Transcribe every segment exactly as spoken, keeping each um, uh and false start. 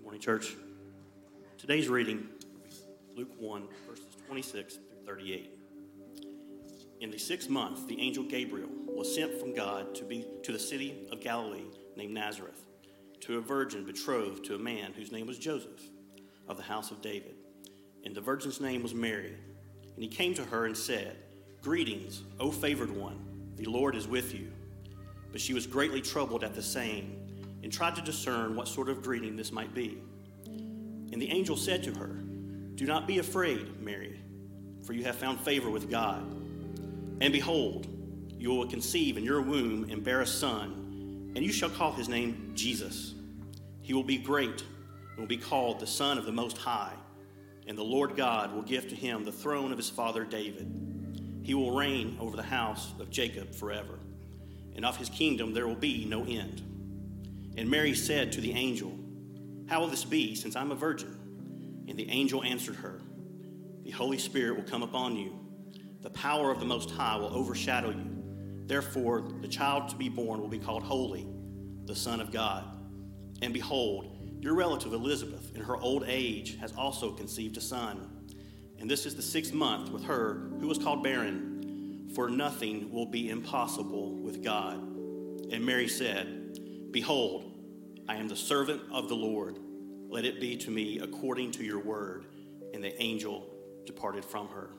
Morning, church. Today's reading, Luke one, verses twenty-six through thirty-eight. In the sixth month, the angel Gabriel was sent from God to be to the city of Galilee named Nazareth, to a virgin betrothed to a man whose name was Joseph, of the house of David. And the virgin's name was Mary. And he came to her and said, "Greetings, O favored one, the Lord is with you." But she was greatly troubled at the saying, and tried to discern what sort of greeting this might be. And the angel said to her, "Do not be afraid, Mary, for you have found favor with God. And behold, you will conceive in your womb and bear a son, and you shall call his name Jesus. He will be great and will be called the Son of the Most High. And the Lord God will give to him the throne of his father David. He will reign over the house of Jacob forever, and of his kingdom there will be no end." And Mary said to the angel, "How will this be, since I'm a virgin?" And the angel answered her, "The Holy Spirit will come upon you. The power of the Most High will overshadow you. Therefore, the child to be born will be called Holy, the Son of God. And behold, your relative Elizabeth, in her old age, has also conceived a son. And this is the sixth month with her who was called barren, for nothing will be impossible with God." And Mary said, "Behold, I am the servant of the Lord. Let it be to me according to your word." And the angel departed from her.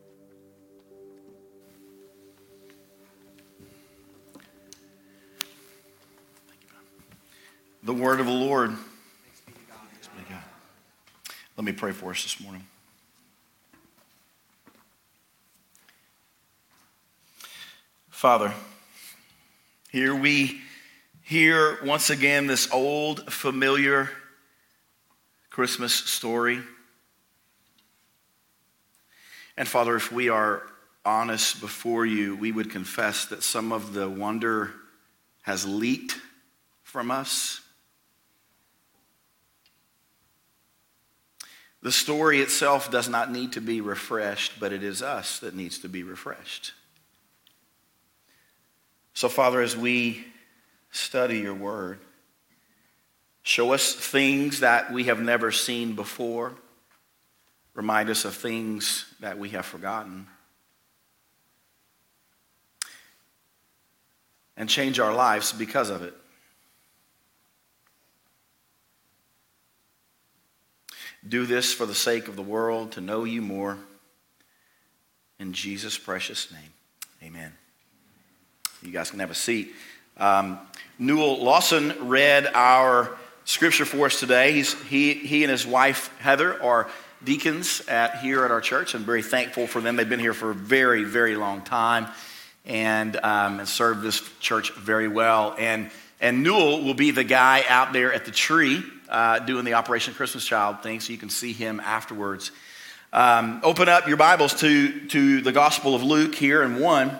The word of the Lord. Thanks be to God. Thanks be to God. Let me pray for us this morning. Father, here we hear once again this old, familiar Christmas story. And Father, if we are honest before you, we would confess that some of the wonder has leaked from us. The story itself does not need to be refreshed, but it is us that needs to be refreshed. So, Father, as we study your word, show us things that we have never seen before. Remind us of things that we have forgotten. And change our lives because of it. Do this for the sake of the world, to know you more. In Jesus' precious name, amen. You guys can have a seat. Um, Newell Lawson read our scripture for us today. He's, he, he and his wife, Heather, are deacons at here at our church. I'm very thankful for them. They've been here for a very, very long time and, um, and served this church very well. And, and Newell will be the guy out there at the tree Uh, doing the Operation Christmas Child thing, so you can see him afterwards. Um, open up your Bibles to, to the Gospel of Luke here in one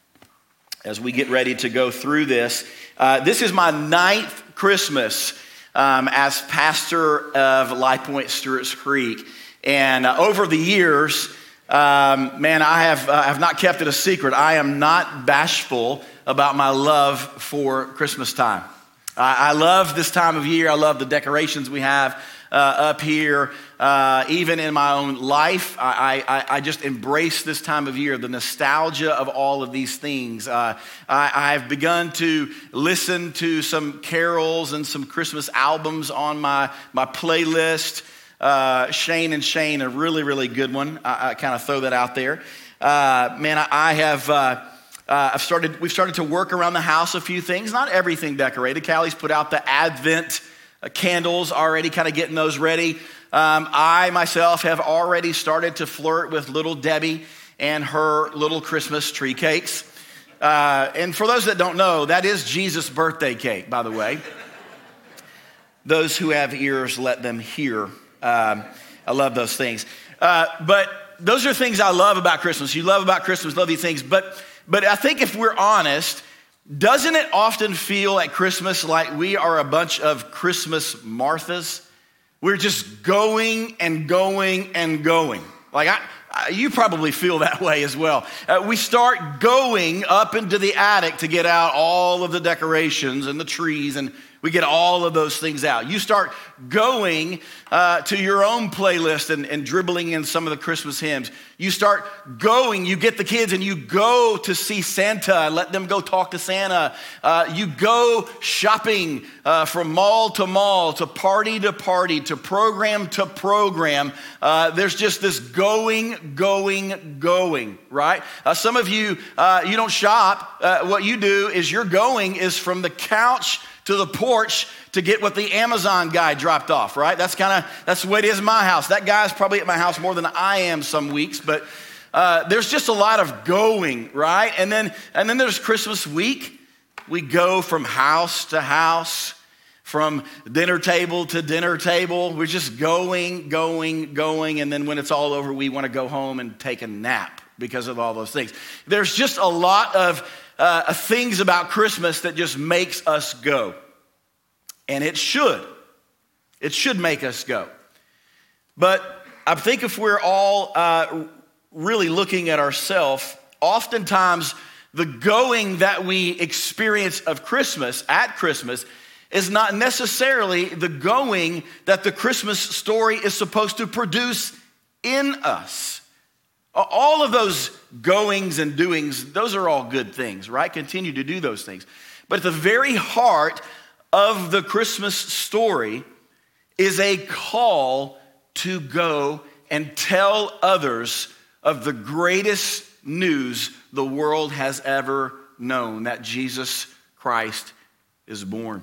as we get ready to go through this. Uh, this is my ninth Christmas um, as pastor of Life Point Stewart's Creek. And uh, over the years, um, man, I have, uh, have not kept it a secret. I am not bashful about my love for Christmas time. I love this time of year. I love the decorations we have uh, up here. Uh, even in my own life, I, I, I just embrace this time of year, the nostalgia of all of these things. Uh, I, I've begun to listen to some carols and some Christmas albums on my, my playlist. Uh, Shane and Shane, a really, really good one. I, I kind of throw that out there. Uh, man, I, I have... Uh, Uh, I've started. We've started to work around the house a few things. Not everything decorated. Callie's put out the Advent uh, candles already, kind of getting those ready. Um, I myself have already started to flirt with little Debbie and her little Christmas tree cakes. Uh, and for those that don't know, that is Jesus' birthday cake, by the way. Those who have ears, let them hear. Um, I love those things. Uh, but those are things I love about Christmas. You love about Christmas, love these things, but. But I think if we're honest, doesn't it often feel at Christmas like we are a bunch of Christmas Marthas? We're just going and going and going. Like I, I you probably feel that way as well. Uh, we start going up into the attic to get out all of the decorations and the trees, and We get all of those things out. You start going uh, to your own playlist and, and dribbling in some of the Christmas hymns. You start going, you get the kids and you go to see Santa and let them go talk to Santa. Uh, you go shopping uh, from mall to mall, to party to party, to program to program. Uh, there's just this going, going, going, right? Uh, some of you, uh, you don't shop. Uh, what you do is your going is from the couch to the porch to get what the Amazon guy dropped off, right? That's kind of, that's the way it is in my house. That guy's probably at my house more than I am some weeks, but uh, there's just a lot of going, right? And then, and then there's Christmas week. We go from house to house, from dinner table to dinner table. We're just going, going, going, and then when it's all over, we want to go home and take a nap because of all those things. There's just a lot of uh, things about Christmas that just makes us go. And it should. It should make us go. But I think if we're all uh, really looking at ourselves, oftentimes the going that we experience of Christmas, at Christmas, is not necessarily the going that the Christmas story is supposed to produce in us. All of those goings and doings, those are all good things, right? Continue to do those things. But at the very heart of the Christmas story is a call to go and tell others of the greatest news the world has ever known, that Jesus Christ is born.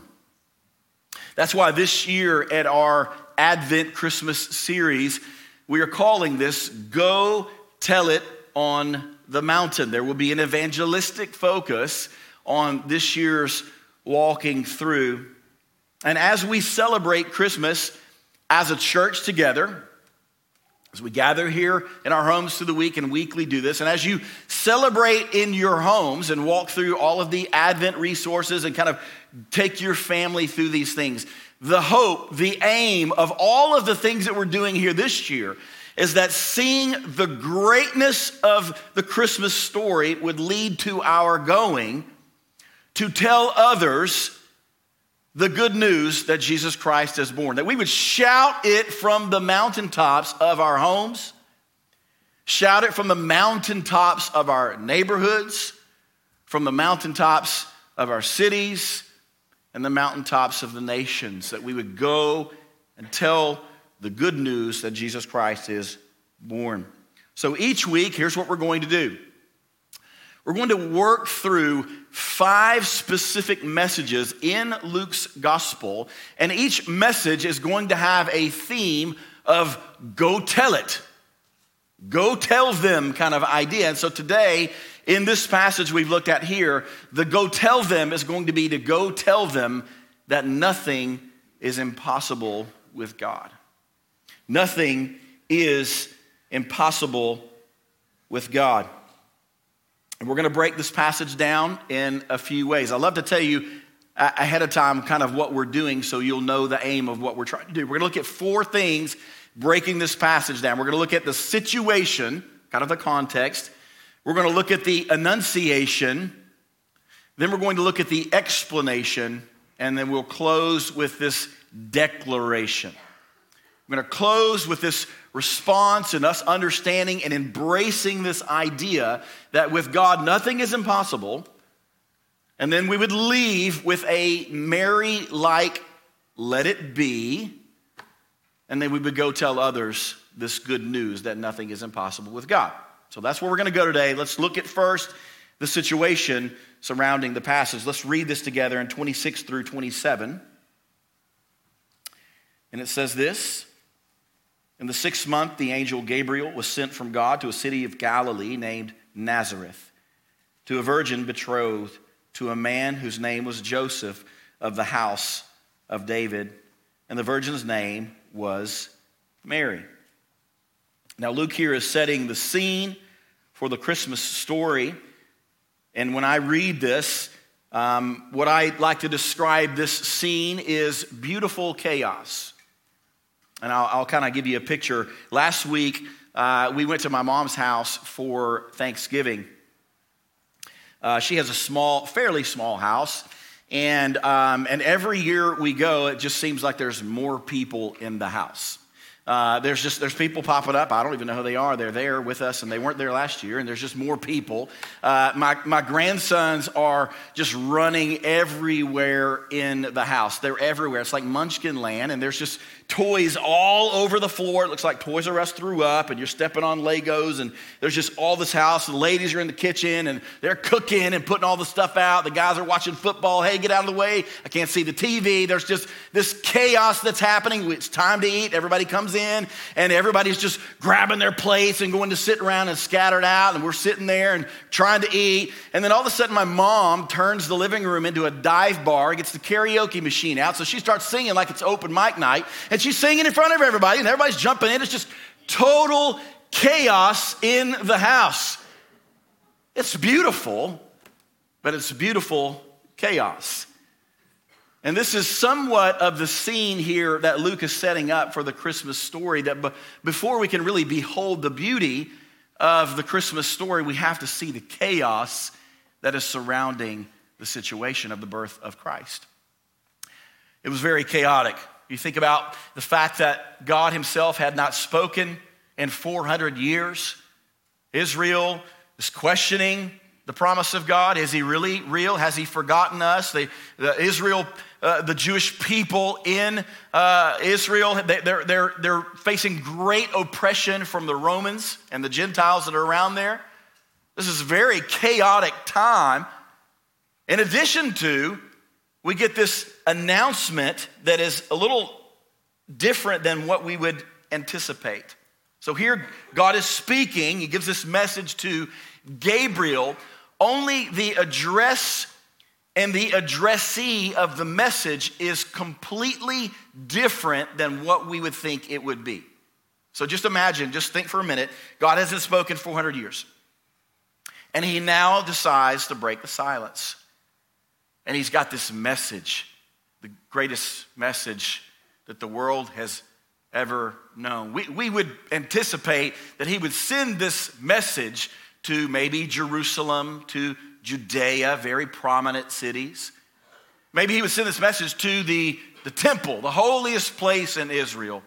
That's why this year at our Advent Christmas series, we are calling this Go Tell It on the Mountain. There will be an evangelistic focus on this year's walking through. And as we celebrate Christmas as a church together, as we gather here in our homes through the week and weekly do this, and as you celebrate in your homes and walk through all of the Advent resources and kind of take your family through these things, the hope, the aim of all of the things that we're doing here this year is that seeing the greatness of the Christmas story would lead to our going to tell others the good news that Jesus Christ is born. That we would shout it from the mountaintops of our homes, shout it from the mountaintops of our neighborhoods, from the mountaintops of our cities, and the mountaintops of the nations. That we would go and tell the good news that Jesus Christ is born. So each week, here's what we're going to do. We're going to work through five specific messages in Luke's gospel, and each message is going to have a theme of go tell it. Go tell them kind of idea. And so today, in this passage we've looked at here, the go tell them is going to be to go tell them that nothing is impossible with God. Nothing is impossible with God. And we're going to break this passage down in a few ways. I love to tell you ahead of time kind of what we're doing so you'll know the aim of what we're trying to do. We're going to look at four things breaking this passage down. We're going to look at the situation, kind of the context. We're going to look at the annunciation. Then we're going to look at the explanation. And then we'll close with this declaration. We're going to close with this response and us understanding and embracing this idea that with God, nothing is impossible. And then we would leave with a Mary-like, let it be. And then we would go tell others this good news that nothing is impossible with God. So that's where we're going to go today. Let's look at first the situation surrounding the passage. Let's read this together in twenty-six through twenty-seven. And it says this: in the sixth month, the angel Gabriel was sent from God to a city of Galilee named Nazareth, to a virgin betrothed to a man whose name was Joseph, of the house of David. And the virgin's name was Mary. Now, Luke here is setting the scene for the Christmas story. And when I read this, um, what I like to describe this scene is beautiful chaos. And I'll, I'll kind of give you a picture. Last week, uh, we went to my mom's house for Thanksgiving. Uh, she has a small, fairly small house. And, um, and every year we go, it just seems like there's more people in the house. Uh, there's just, there's people popping up. I don't even know who they are. They're there with us and they weren't there last year, and there's just more people. Uh, my, my grandsons are just running everywhere in the house. They're everywhere. It's like Munchkin Land, and there's just toys all over the floor. It looks like Toys R Us threw up, and you're stepping on Legos, and there's just all this house. The ladies are in the kitchen, and they're cooking and putting all the stuff out. The guys are watching football. Hey, get out of the way. I can't see the T V. There's just this chaos that's happening. It's time to eat. Everybody comes in, and everybody's just grabbing their plates and going to sit around and scattered out, and we're sitting there and trying to eat. And then all of a sudden, my mom turns the living room into a dive bar, gets the karaoke machine out, so she starts singing like it's open mic night, and she's singing in front of everybody, and everybody's jumping in. It's just total chaos in the house. It's beautiful, but it's beautiful chaos. And this is somewhat of the scene here that Luke is setting up for the Christmas story, that b- before we can really behold the beauty of the Christmas story, we have to see the chaos that is surrounding the situation of the birth of Christ. It was very chaotic. You think about the fact that God himself had not spoken in four hundred years. Israel is questioning the promise of God. Is he really real? Has he forgotten us? The, the Israel, uh, the Jewish people in uh, Israel, they, they're, they're, they're facing great oppression from the Romans and the Gentiles that are around there. This is a very chaotic time. In addition to, we get this announcement that is a little different than what we would anticipate. So here, God is speaking. He gives this message to Gabriel. Only the address and the addressee of the message is completely different than what we would think it would be. So just imagine, just think for a minute. God hasn't spoken four hundred years. And he now decides to break the silence. And he's got this message, the greatest message that the world has ever known. We, we would anticipate that he would send this message to maybe Jerusalem, to Judea, very prominent cities. Maybe he would send this message to the, the temple, the holiest place in Israel.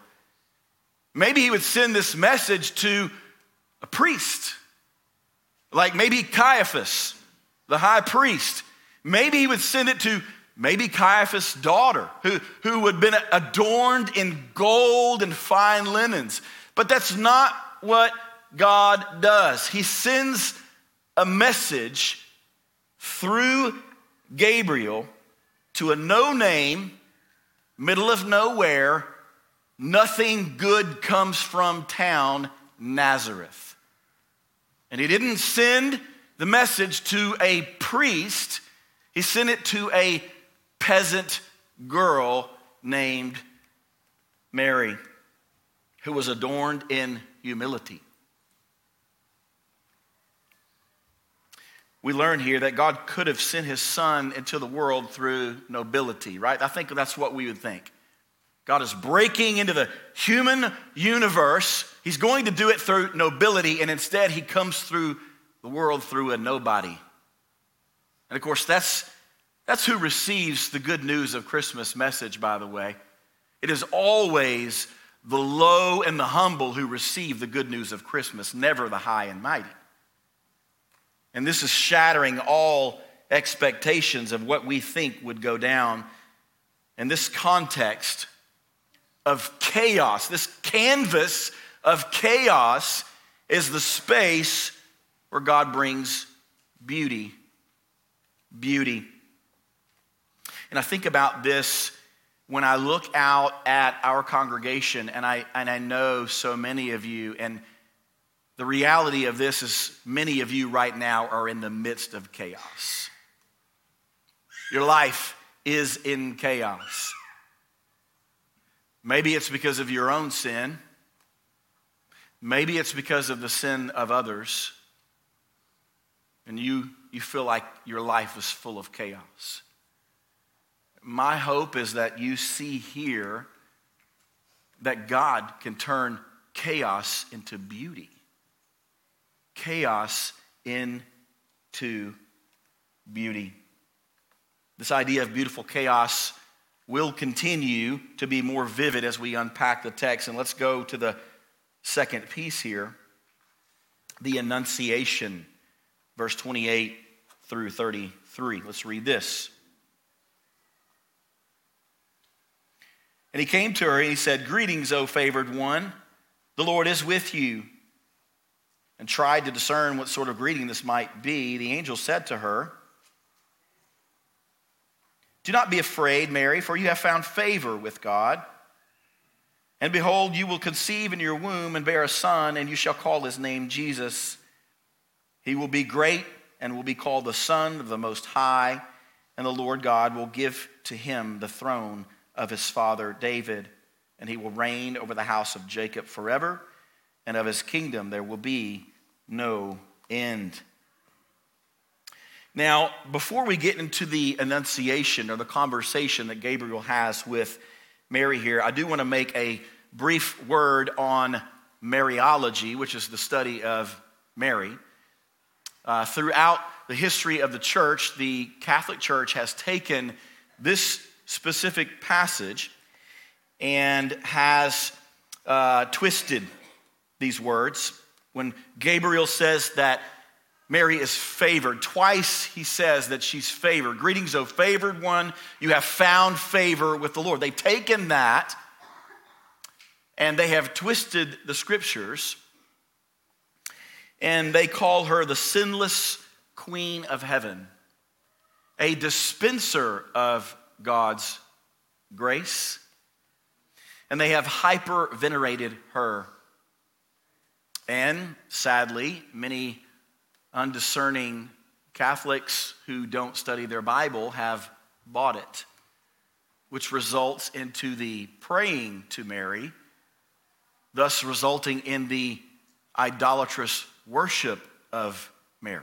Maybe he would send this message to a priest, like maybe Caiaphas, the high priest. Maybe he would send it to maybe Caiaphas' daughter, who, who had been adorned in gold and fine linens. But that's not what God does. He sends a message through Gabriel to a no-name, middle of nowhere, nothing good comes from town, Nazareth. And he didn't send the message to a priest. He sent it to a peasant girl named Mary, who was adorned in humility. We learn here that God could have sent his son into the world through nobility, right? I think that's what we would think. God is breaking into the human universe. He's going to do it through nobility, and instead he comes through the world through a nobody. And of course, that's, that's who receives the good news of Christmas message, by the way. It is always the low and the humble who receive the good news of Christmas, never the high and mighty. And this is shattering all expectations of what we think would go down in this context of chaos. This canvas of chaos is the space where God brings beauty. Beauty. And I think about this when I look out at our congregation, and I, and I know so many of you, and the reality of this is many of you right now are in the midst of chaos. Your life is in chaos. Maybe it's because of your own sin. Maybe it's because of the sin of others. And you, you feel like your life is full of chaos. My hope is that you see here that God can turn chaos into beauty. Chaos into beauty. This idea of beautiful chaos will continue to be more vivid as we unpack the text. And let's go to the second piece here, the Annunciation, verse twenty-eight through thirty-three. Let's read this. And he came to her and he said, "Greetings, O favored one, the Lord is with you." And tried to discern what sort of greeting this might be. The angel said to her, "Do not be afraid, Mary, for you have found favor with God. And behold, you will conceive in your womb and bear a son, and you shall call his name Jesus. He will be great and will be called the Son of the Most High, and the Lord God will give to him the throne of his father David, and he will reign over the house of Jacob forever, and of his kingdom there will be no end." Now, before we get into the Annunciation or the conversation that Gabriel has with Mary here, I do want to make a brief word on Mariology, which is the study of Mary. Uh, throughout the history of the church, the Catholic Church has taken this specific passage and has uh, twisted these words. When Gabriel says that Mary is favored, twice he says that she's favored. "Greetings, O favored one, you have found favor with the Lord." They've taken that and they have twisted the scriptures, and they call her the sinless Queen of Heaven, a dispenser of God's grace, and they have hyper-venerated her. And sadly, many undiscerning Catholics who don't study their Bible have bought it, which results into the praying to Mary, thus resulting in the idolatrous worship of Mary.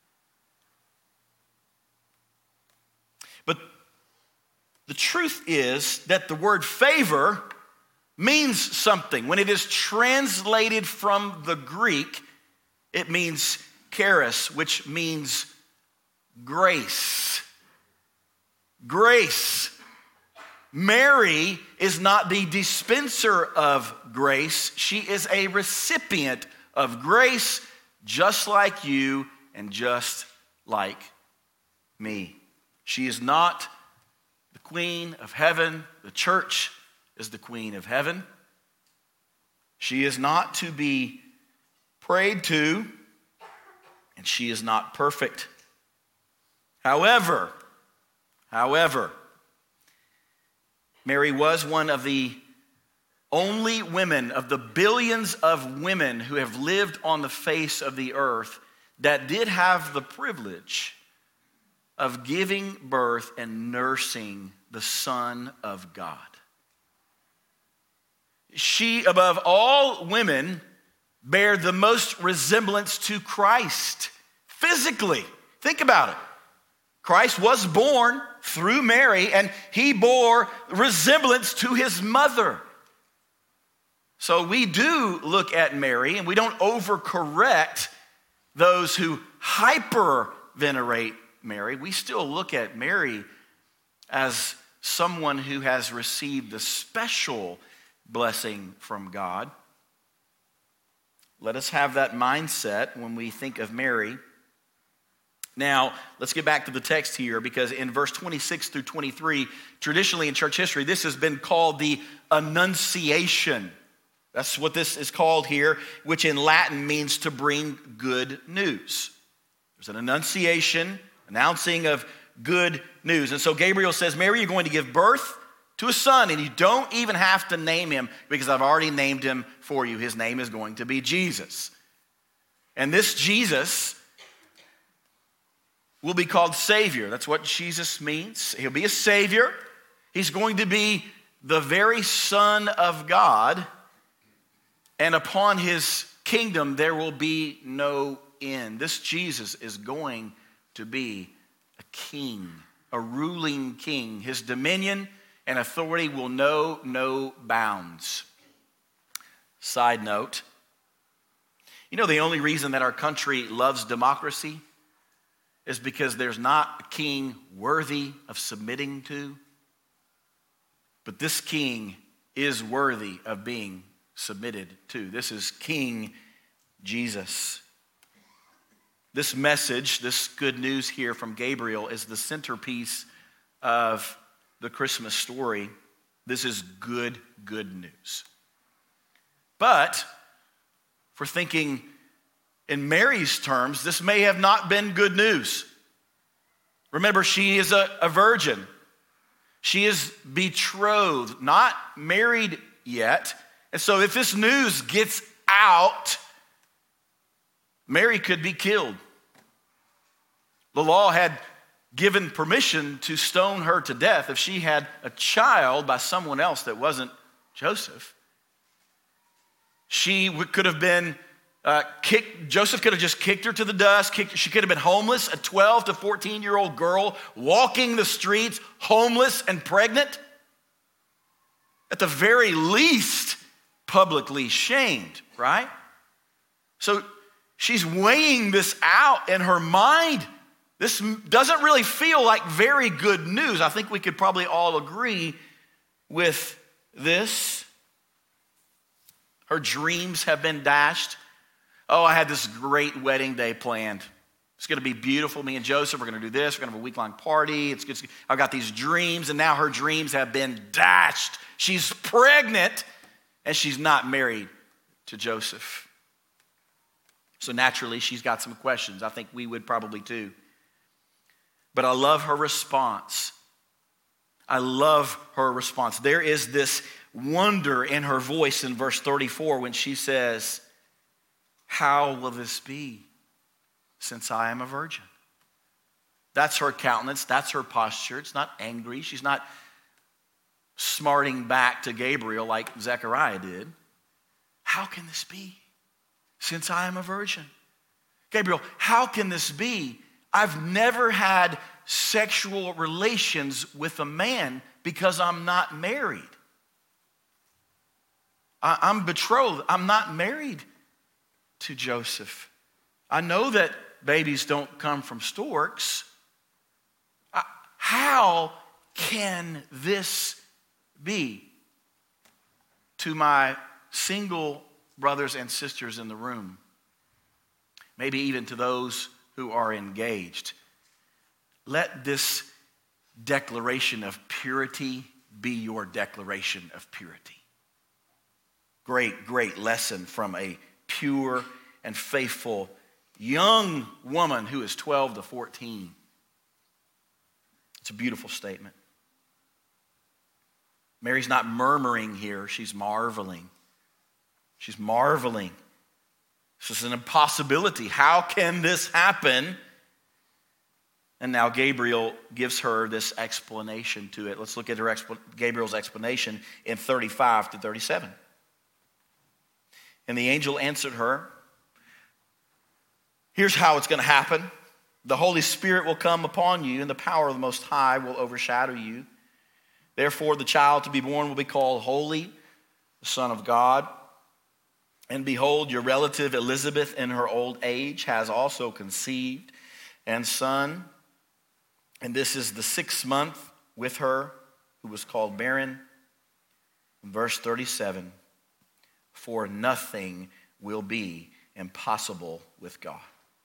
But the truth is that the word favor means something. When it is translated from the Greek, it means charis, which means grace. Grace. Mary is not the dispenser of grace. She is a recipient of grace, just like you and just like me. She is not the Queen of Heaven. The church is the Queen of Heaven. She is not to be prayed to, and she is not perfect. However, however, Mary was one of the only women of the billions of women who have lived on the face of the earth that did have the privilege of giving birth and nursing the Son of God. She, above all women, bear the most resemblance to Christ physically. Think about it. Christ was born through Mary, and he bore resemblance to his mother. So we do look at Mary, and we don't overcorrect those who hyper-venerate Mary. We still look at Mary as someone who has received the special blessing from God. Let us have that mindset when we think of Mary. Now, let's get back to the text here, because in verse twenty-six through twenty-three, traditionally in church history, this has been called the Annunciation. That's what this is called here, which in Latin means to bring good news. There's an annunciation, announcing of good news. And so Gabriel says, Mary, you're going to give birth to a son, and you don't even have to name him, because I've already named him for you. His name is going to be Jesus. And this Jesus will be called Savior. That's what Jesus means. He'll be a Savior. He's going to be the very Son of God. And upon his kingdom, there will be no end. This Jesus is going to be a king, a ruling king. His dominion and authority will know no bounds. Side note, you know the only reason that our country loves democracy is because there's not a king worthy of submitting to, but this king is worthy of being submitted to. This is King Jesus. This message, this good news here from Gabriel, is the centerpiece of the Christmas story. This is good, good news. But for thinking in Mary's terms, this may have not been good news. Remember, she is a, a virgin. She is betrothed, not married yet. And so if this news gets out, Mary could be killed. The law had given permission to stone her to death if she had a child by someone else that wasn't Joseph. She could have been uh, kicked, Joseph could have just kicked her to the dust. Kicked, she could have been homeless, a twelve to fourteen year old girl walking the streets, homeless and pregnant. At the very least, publicly shamed, right? So she's weighing this out in her mind. This doesn't really feel like very good news. I think we could probably all agree with this. Her dreams have been dashed. Oh, I had this great wedding day planned. It's going to be beautiful. Me and Joseph are going to do this. We're going to have a week-long party. It's good. I've got these dreams, and now her dreams have been dashed. She's pregnant, and she's not married to Joseph. So naturally, she's got some questions. I think we would probably too. But I love her response. I love her response. There is this wonder in her voice in verse thirty-four when she says, "How will this be, since I am a virgin?" That's her countenance. That's her posture. It's not angry. She's not smarting back to Gabriel like Zechariah did. How can this be, since I am a virgin? Gabriel, how can this be? I've never had sexual relations with a man because I'm not married. I, I'm betrothed. I'm not married to Joseph. I know that babies don't come from storks. I, how can this be? To my single brothers and sisters in the room, maybe even to those who are engaged, let this declaration of purity be your declaration of purity. Great, great lesson from a pure and faithful young woman who is twelve to fourteen. It's a beautiful statement. Mary's not murmuring here, she's marveling. She's marveling. This is an impossibility. How can this happen? And now Gabriel gives her this explanation to it. Let's look at her expl- Gabriel's explanation in thirty-five to thirty-seven. And the angel answered her, "Here's how it's going to happen. The Holy Spirit will come upon you, and the power of the Most High will overshadow you. Therefore, the child to be born will be called Holy, the Son of God. And behold, your relative Elizabeth in her old age has also conceived and son. And this is the sixth month with her, who was called barren." Verse thirty-seven, "For nothing will be impossible with God."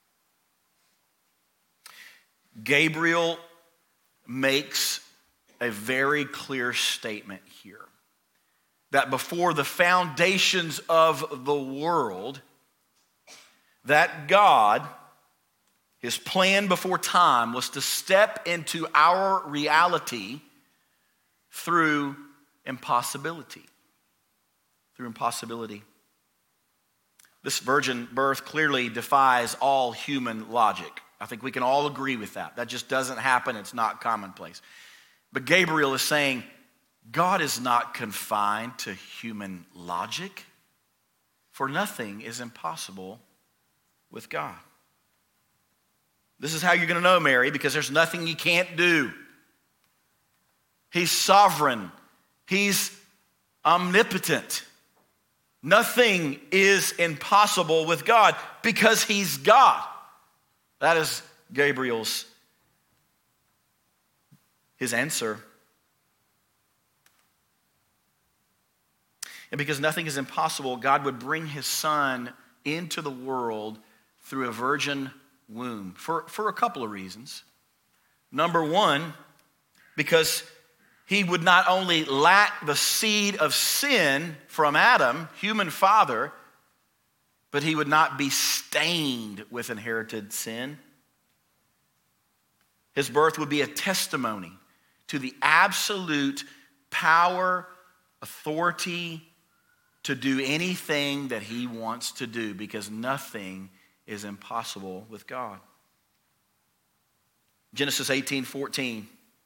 Gabriel makes a very clear statement here. That before the foundations of the world, that God, his plan before time was to step into our reality through impossibility. Through impossibility. This virgin birth clearly defies all human logic. I think we can all agree with that. That just doesn't happen. It's not commonplace. But Gabriel is saying, God is not confined to human logic, for nothing is impossible with God. This is how you're going to know, Mary, because there's nothing he can't do. He's sovereign. He's omnipotent. Nothing is impossible with God because he's God. That is Gabriel's his answer. And because nothing is impossible, God would bring his son into the world through a virgin womb for, for a couple of reasons. Number one, because he would not only lack the seed of sin from Adam, human father, but he would not be stained with inherited sin. His birth would be a testimony to the absolute power, authority to do anything that he wants to do, because nothing is impossible with God. Genesis eighteen fourteen.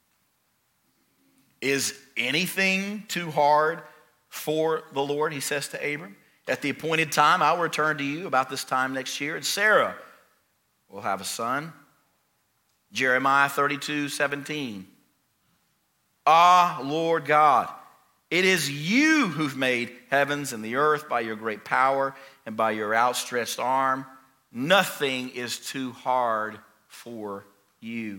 Is anything too hard for the Lord? He says to Abram. At the appointed time, I'll return to you about this time next year, and Sarah will have a son. Jeremiah thirty-two seventeen. Ah, Lord God, it is you who've made heavens and the earth by your great power and by your outstretched arm. Nothing is too hard for you.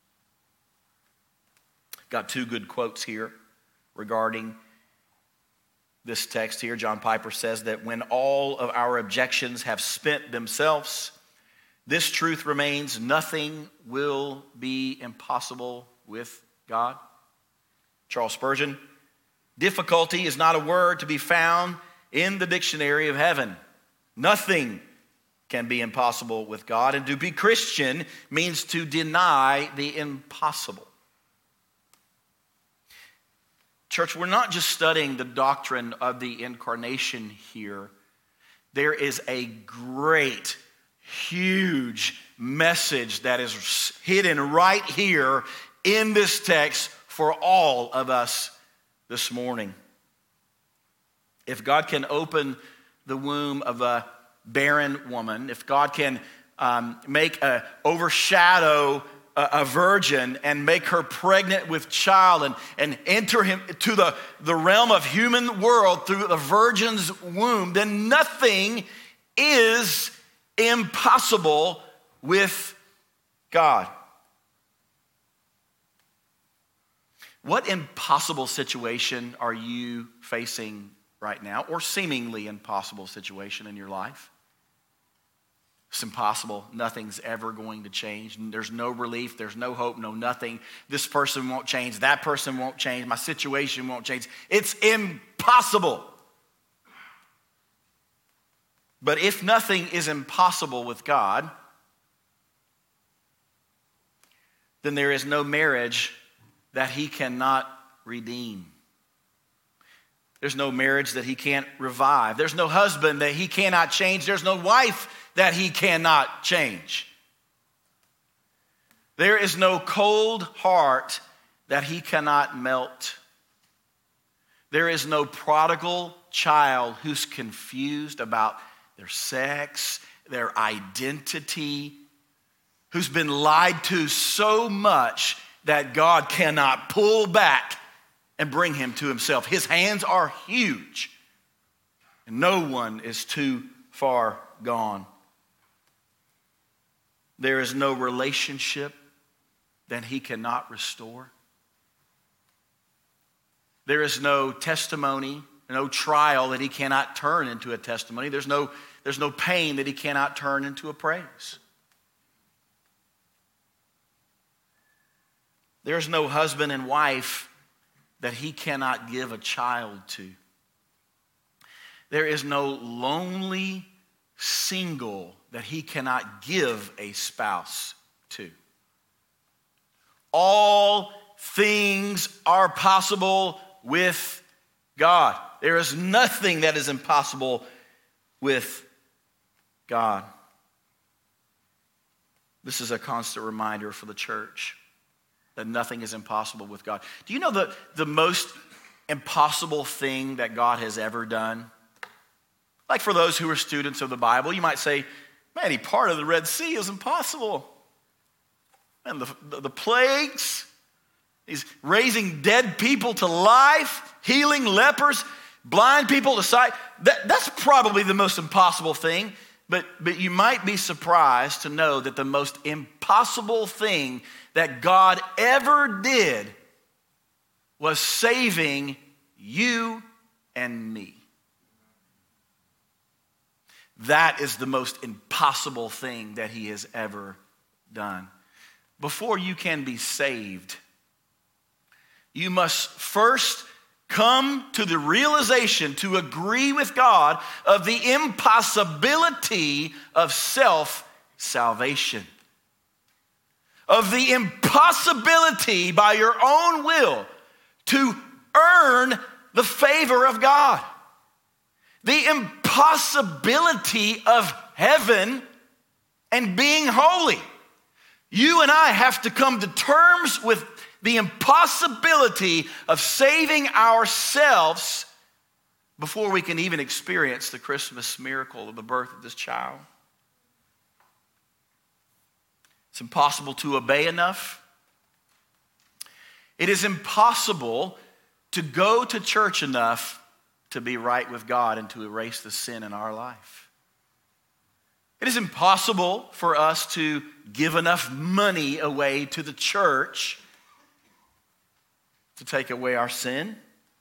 Got two good quotes here regarding this text here. John Piper says that when all of our objections have spent themselves, this truth remains: nothing will be impossible with God. Charles Spurgeon: difficulty is not a word to be found in the dictionary of heaven. Nothing can be impossible with God, and to be Christian means to deny the impossible. Church, we're not just studying the doctrine of the incarnation here. There is a great, huge message that is hidden right here in this text for all of us this morning. If God can open the womb of a barren woman, if God can um, make a overshadow a virgin and make her pregnant with child and, and enter him to the, the realm of human world through the virgin's womb, then nothing is impossible with God. What impossible situation are you facing right now, or seemingly impossible situation in your life? It's impossible. Nothing's ever going to change. There's no relief. There's no hope. No nothing. This person won't change. That person won't change. My situation won't change. It's impossible. But if nothing is impossible with God, then there is no marriage that he cannot redeem. There's no marriage that he can't revive. There's no husband that he cannot change. There's no wife that he cannot change. There is no cold heart that he cannot melt. There is no prodigal child who's confused about their sex, their identity, who's been lied to so much that God cannot pull back and bring him to himself. His hands are huge, and no one is too far gone. There is no relationship that he cannot restore. There is no testimony, no trial that he cannot turn into a testimony. There's no, there's no pain that he cannot turn into a praise. There's no husband and wife that he cannot give a child to. There is no lonely single that he cannot give a spouse to. All things are possible with God. There is nothing that is impossible with God. This is a constant reminder for the church that nothing is impossible with God. Do you know the, the most impossible thing that God has ever done? Like for those who are students of the Bible, you might say, man, any part of the Red Sea is impossible. And the, the, the plagues, he's raising dead people to life, healing lepers, blind people to sight. That, that's probably the most impossible thing. But, but you might be surprised to know that the most impossible thing that God ever did was saving you and me. That is the most impossible thing that he has ever done. Before you can be saved, you must first come to the realization, to agree with God of the impossibility of self-salvation. Of the impossibility by your own will to earn the favor of God. The impossibility of heaven and being holy. You and I have to come to terms with the impossibility of saving ourselves before we can even experience the Christmas miracle of the birth of this child. It's impossible to obey enough. It is impossible to go to church enough to be right with God and to erase the sin in our life. It is impossible for us to give enough money away to the church to take away our sin.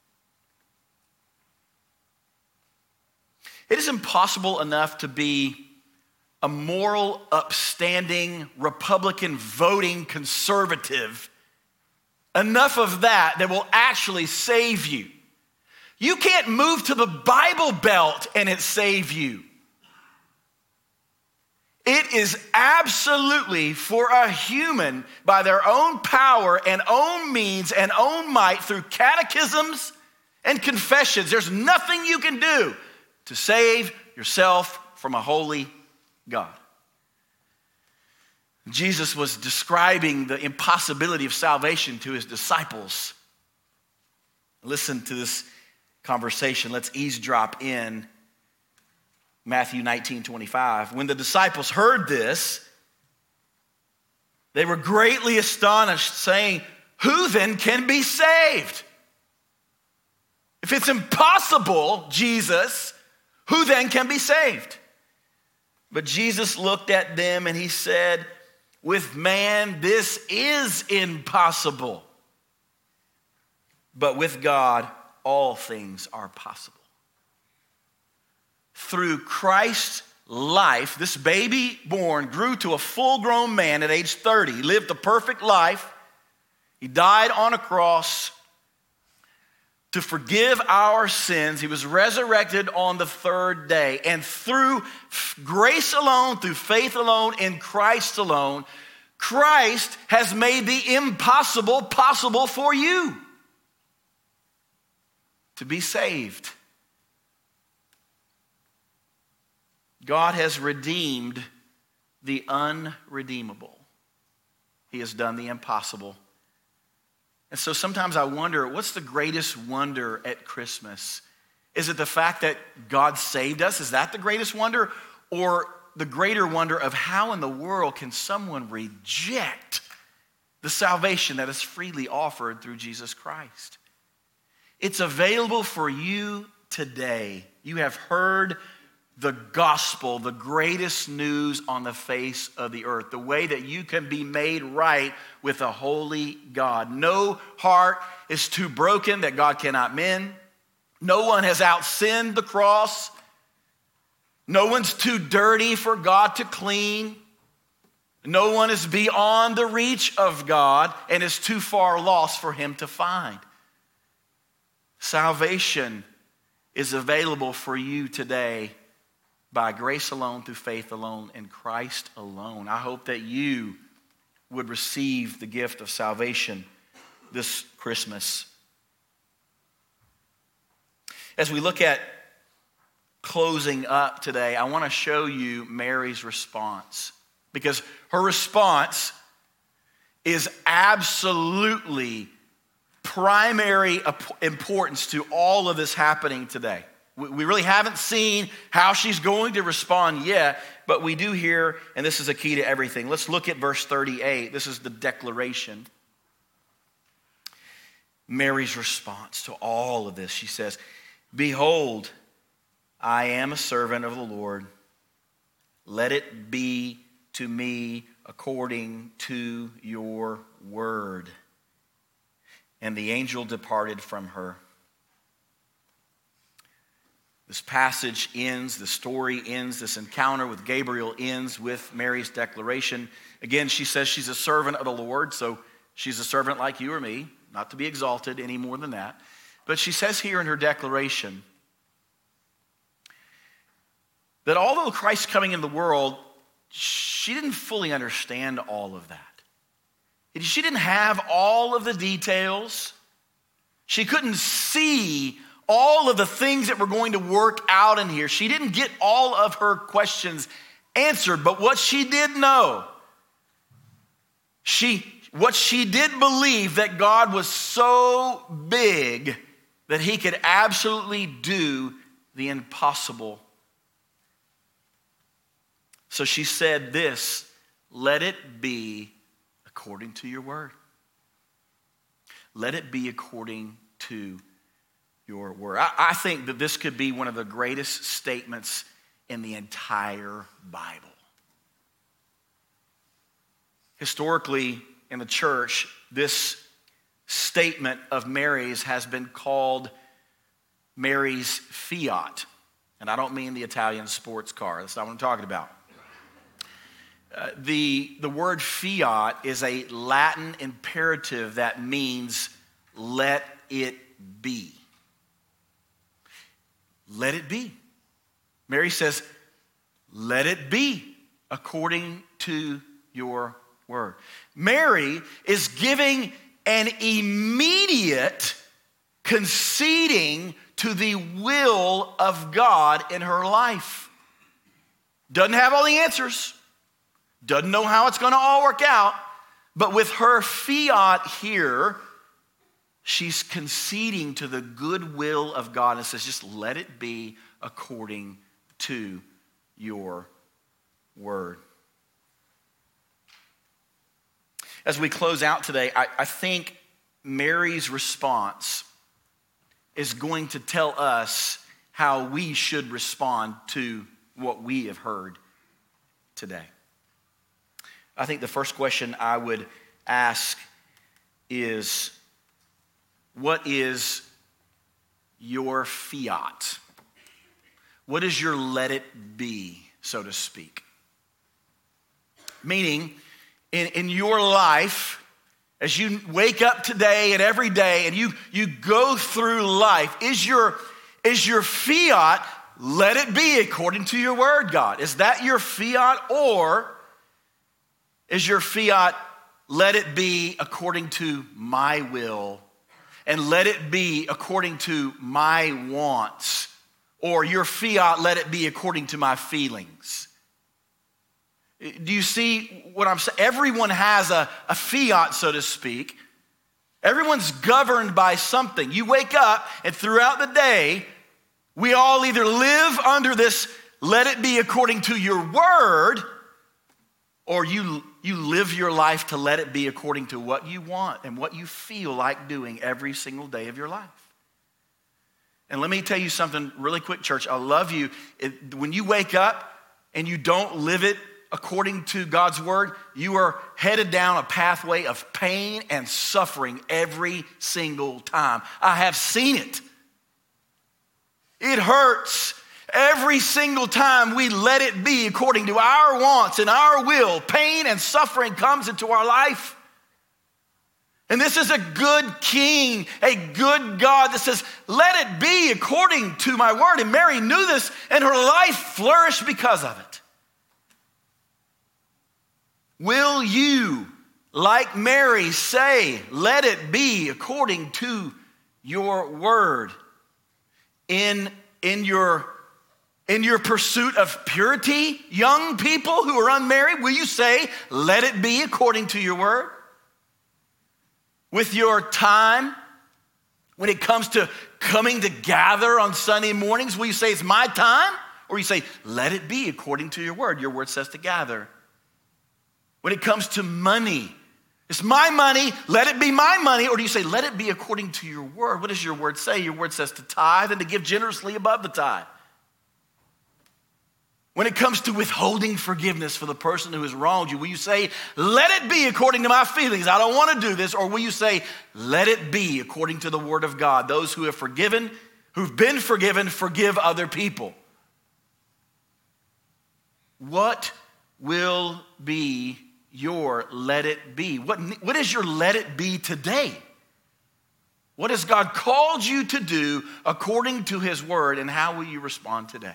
It is impossible enough to be a moral, upstanding, Republican voting conservative. Enough of that that will actually save you. You can't move to the Bible Belt and it save you. It is absolutely for a human by their own power and own means and own might through catechisms and confessions. There's nothing you can do to save yourself from a holy God. Jesus was describing the impossibility of salvation to his disciples. Listen to this conversation. Let's eavesdrop in Matthew nineteen twenty-five. When the disciples heard this, they were greatly astonished, saying, "Who then can be saved? If it's impossible, Jesus, who then can be saved?" But Jesus looked at them and he said, "With man this is impossible, but with God all things are possible." Through Christ's life, this baby born grew to a full-grown man at age thirty. He lived a perfect life. He died on a cross to forgive our sins. He was resurrected on the third day. And through grace alone, through faith alone, in Christ alone, Christ has made the impossible possible for you to be saved. God has redeemed the unredeemable. He has done the impossible. And so sometimes I wonder, what's the greatest wonder at Christmas? Is it the fact that God saved us? Is that the greatest wonder? Or the greater wonder of how in the world can someone reject the salvation that is freely offered through Jesus Christ? It's available for you today. You have heard the gospel, the greatest news on the face of the earth, the way that you can be made right with a holy God. No heart is too broken that God cannot mend. No one has outsinned the cross. No one's too dirty for God to clean. No one is beyond the reach of God and is too far lost for him to find. Salvation is available for you today by grace alone, through faith alone, in Christ alone. I hope that you would receive the gift of salvation this Christmas. As we look at closing up today, I want to show you Mary's response, because her response is absolutely primary importance to all of this happening today. We really haven't seen how she's going to respond yet, but we do hear, and this is a key to everything. Let's look at verse thirty-eight. This is the declaration. Mary's response to all of this. She says, "Behold, I am a servant of the Lord. let it be to me according to your word. And the angel departed from her. This passage ends, the story ends, this encounter with Gabriel ends with Mary's declaration. Again, she says she's a servant of the Lord, so she's a servant like you or me, not to be exalted any more than that. But she says here in her declaration that although Christ's coming in the world, she didn't fully understand all of that. She didn't have all of the details. She couldn't see all of the things that were going to work out in here. She didn't get all of her questions answered, but what she did know, she, what she did believe, that God was so big that he could absolutely do the impossible. So she said this, let it be according to your word. Let it be according to your word. I, I think that this could be one of the greatest statements in the entire Bible. Historically, in the church, this statement of Mary's has been called Mary's fiat. And I don't mean the Italian sports car. That's not what I'm talking about. Uh, the, the word fiat is a Latin imperative that means let it be. Let it be. Mary says, let it be according to your word. Mary is giving an immediate conceding to the will of God in her life. Doesn't have all the answers. Doesn't know how it's going to all work out. But with her fiat here, she's conceding to the good will of God and says, just let it be according to your word. As we close out today, I, I think Mary's response is going to tell us how we should respond to what we have heard today. I think the first question I would ask is, what is your fiat? What is your let it be, so to speak? Meaning, in, in your life, as you wake up today and every day and you, you go through life, is your, is your fiat, let it be according to your word, God? Is that your fiat, or is your fiat, let it be according to my will, and let it be according to my wants, or your fiat, let it be according to my feelings? Do you see what I'm saying? Everyone has a, a fiat, so to speak. Everyone's governed by something. You wake up, and throughout the day, we all either live under this, let it be according to your word, or you, you live your life to let it be according to what you want and what you feel like doing every single day of your life. And let me tell you something really quick, church. I love you. It, when you wake up and you don't live it according to God's word, you are headed down a pathway of pain and suffering every single time. I have seen it. It hurts. Every single time we let it be according to our wants and our will, pain and suffering comes into our life. And this is a good king, a good God that says, let it be according to my word. And Mary knew this, and her life flourished because of it. Will you, like Mary, say, let it be according to your word in, in your In your pursuit of purity, young people who are unmarried, will you say, let it be according to your word? With your time, when it comes to coming to gather on Sunday mornings, will you say it's my time? Or you say, let it be according to your word. Your word says to gather. When it comes to money, it's my money, let it be my money. Or do you say, let it be according to your word? What does your word say? Your word says to tithe and to give generously above the tithe. When it comes to withholding forgiveness for the person who has wronged you, will you say, let it be according to my feelings, I don't want to do this? Or will you say, let it be according to the word of God? Those who have forgiven, who've been forgiven, forgive other people. What will be your let it be? What, what is your let it be today? What has God called you to do according to his word, and how will you respond today?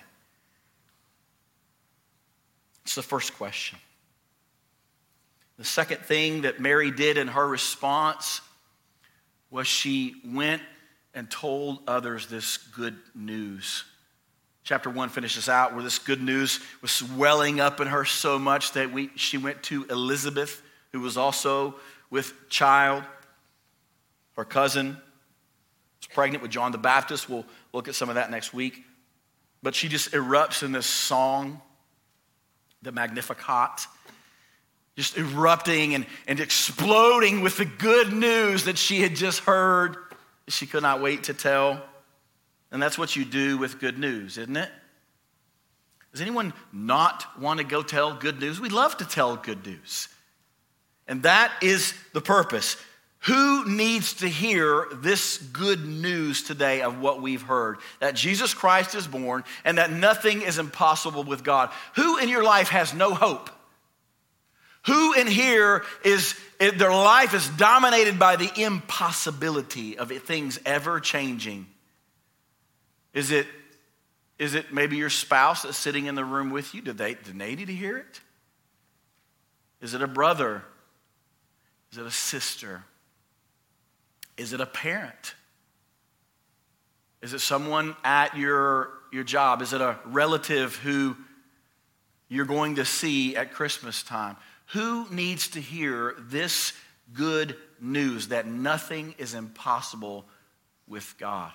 It's the first question. The second thing that Mary did in her response was she went and told others this good news. Chapter one finishes out where this good news was swelling up in her so much that we, she went to Elizabeth, who was also with child. Her cousin was pregnant with John the Baptist. We'll look at some of that next week. But she just erupts in this song, the Magnificat, just erupting and, and exploding with the good news that she had just heard. She could not wait to tell. And that's what you do with good news, isn't it? Does anyone not want to go tell good news? We love to tell good news. And that is the purpose. Who needs to hear this good news today of what we've heard? That Jesus Christ is born and that nothing is impossible with God. Who in your life has no hope? Who in here is, their life is dominated by the impossibility of things ever changing? Is it, is it maybe your spouse that's sitting in the room with you? Did they, did they need to hear it? Is it a brother? Is it a sister? Is it a parent? Is it someone at your, your job? Is it a relative who you're going to see at Christmas time? Who needs to hear this good news that nothing is impossible with God?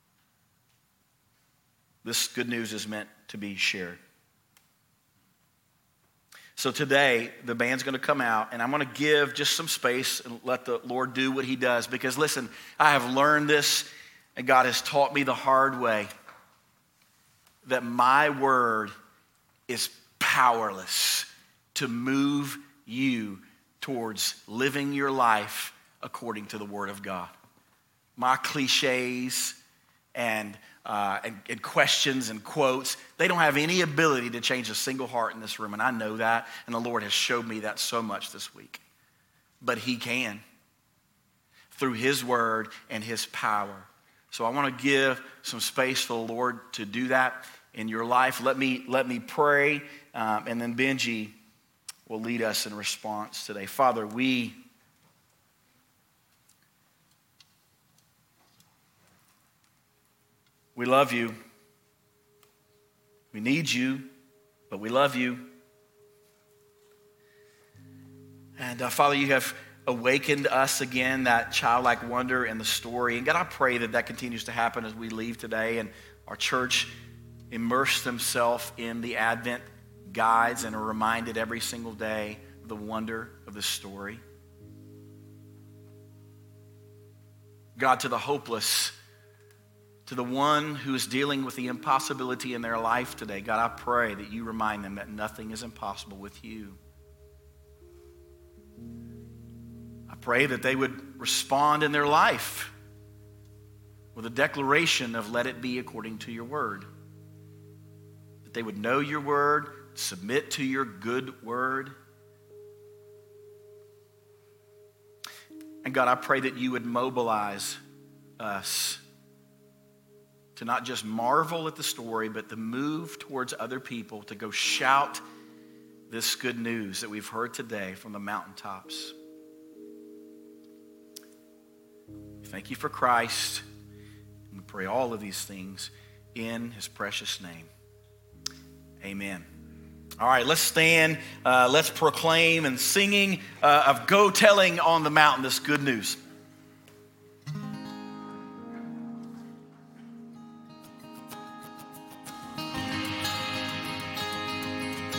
This good news is meant to be shared. So today, the band's going to come out, and I'm going to give just some space and let the Lord do what he does. Because listen, I have learned this, and God has taught me the hard way, that my word is powerless to move you towards living your life according to the word of God. My cliches and Uh, and, and questions and quotes, they don't have any ability to change a single heart in this room. And I know that, and the Lord has showed me that so much this week. But he can, through his word and his power. So I want to give some space for the Lord to do that in your life. Let me, let me pray, um, and then Benji will lead us in response today. Father, we... We love you. We need you, but we love you. And uh, Father, you have awakened us again, that childlike wonder in the story. And God, I pray that that continues to happen as we leave today and our church immerse themselves in the Advent guides and are reminded every single day of the wonder of the story. God, to the hopeless, to the one who is dealing with the impossibility in their life today, God, I pray that you remind them that nothing is impossible with you. I pray that they would respond in their life with a declaration of let it be according to your word. That they would know your word, submit to your good word. And God, I pray that you would mobilize us to not just marvel at the story, but to move towards other people, to go shout this good news that we've heard today from the mountaintops. Thank you for Christ. And we pray all of these things in his precious name. Amen. All right, let's stand. Uh, let's proclaim and singing uh, of go telling on the mountain this good news.